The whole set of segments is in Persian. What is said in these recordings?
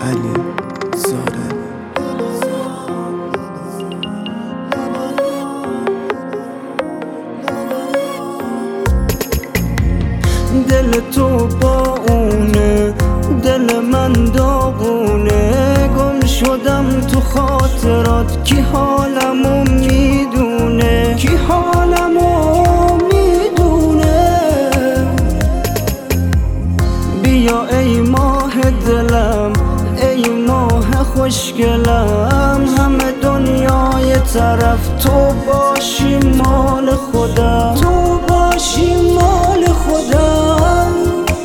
علی زاره. دل تو با اونه، دل من داغونه، گم شدم تو خاطرات. کی حالمو میدونه، کی حالمو میدونه. بیا ای ماه دلم، ای ماه خوشگلم، همه دنیای طرف تو باشی مال خودم، تو باشی مال خودم.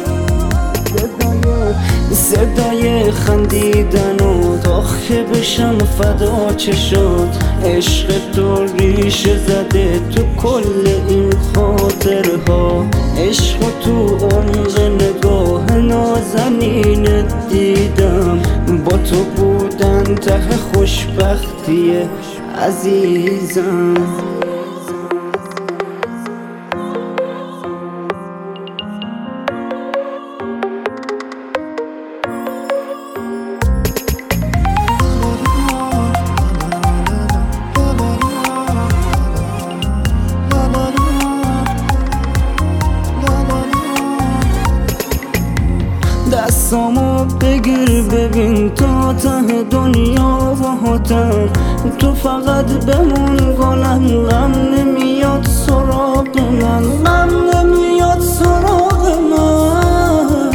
صدای خندیدن و داخل بشم فدا چه شد. عشق تو ریشه زده تو کل این خاطرها. عشق تو عمق نگاه نازنینت دیدم. با تو بودن ته خوشبختی عزیزم. دستامو بگیر ببین تا ته دنیا و حتم. تو فقط بمون گلم، غم نمیاد سراغ من، غم نمیاد سراغ من.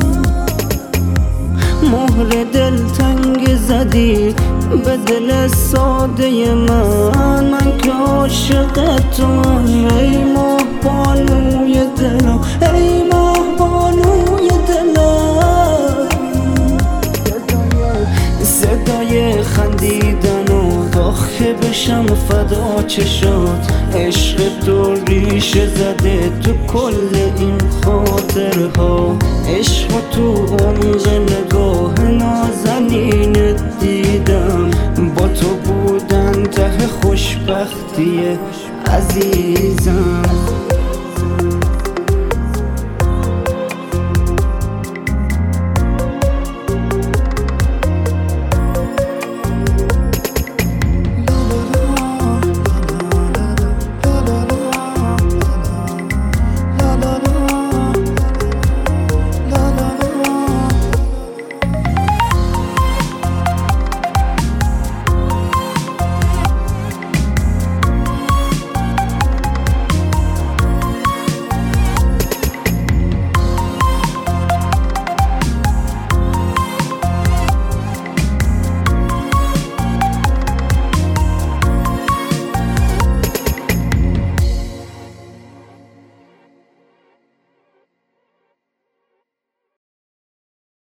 مهر دلتنگ زدی به دل ساده من. من که عاشق توام ای ماه بانوی دلم، ای ماه بانوی دلم. صدای خندیدن و داخل بشم فدا چه شد. عشق تو ریشه زده تو کل این خاطرها. عشق تو عمق نگاه نازنینت دیدم. با تو بودن ته خوشبختی عزیزم.